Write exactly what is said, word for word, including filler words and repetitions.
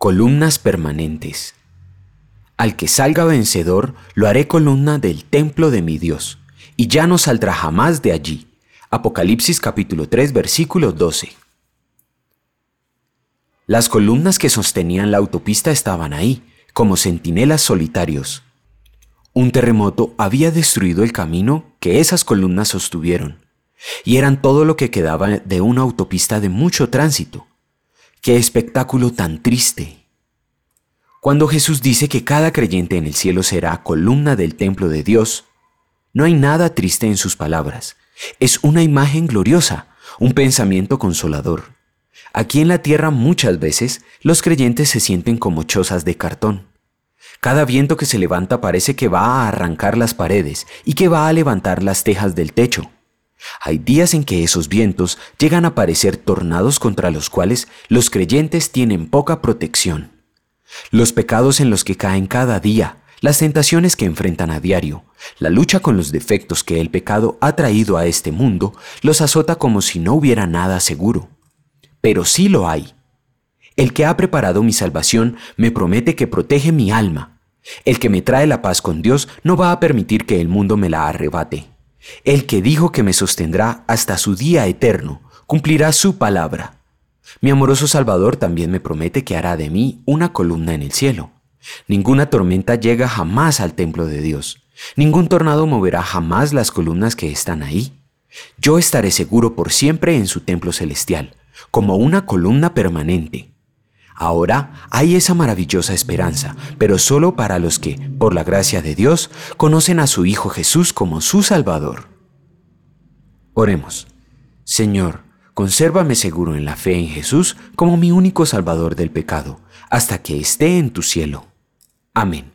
Columnas permanentes. Al que salga vencedor, lo haré columna del templo de mi Dios, y ya no saldrá jamás de allí. Apocalipsis capítulo tres, versículo doce. Las columnas que sostenían la autopista estaban ahí, como centinelas solitarios. Un terremoto había destruido el camino que esas columnas sostuvieron, y eran todo lo que quedaba de una autopista de mucho tránsito. ¡Qué espectáculo tan triste! Cuando Jesús dice que cada creyente en el cielo será columna del templo de Dios, no hay nada triste en sus palabras. Es una imagen gloriosa, un pensamiento consolador. Aquí en la tierra muchas veces los creyentes se sienten como chozas de cartón. Cada viento que se levanta parece que va a arrancar las paredes y que va a levantar las tejas del techo. Hay días en que esos vientos llegan a parecer tornados contra los cuales los creyentes tienen poca protección. Los pecados en los que caen cada día, las tentaciones que enfrentan a diario, la lucha con los defectos que el pecado ha traído a este mundo, los azota como si no hubiera nada seguro. Pero sí lo hay. El que ha preparado mi salvación me promete que protege mi alma. El que me trae la paz con Dios no va a permitir que el mundo me la arrebate. El que dijo que me sostendrá hasta su día eterno, cumplirá su palabra. Mi amoroso Salvador también me promete que hará de mí una columna en el cielo. Ninguna tormenta llega jamás al templo de Dios. Ningún tornado moverá jamás las columnas que están ahí. Yo estaré seguro por siempre en su templo celestial, como una columna permanente. Ahora hay esa maravillosa esperanza, pero solo para los que, por la gracia de Dios, conocen a su Hijo Jesús como su Salvador. Oremos. Señor, consérvame seguro en la fe en Jesús como mi único Salvador del pecado, hasta que esté en tu cielo. Amén.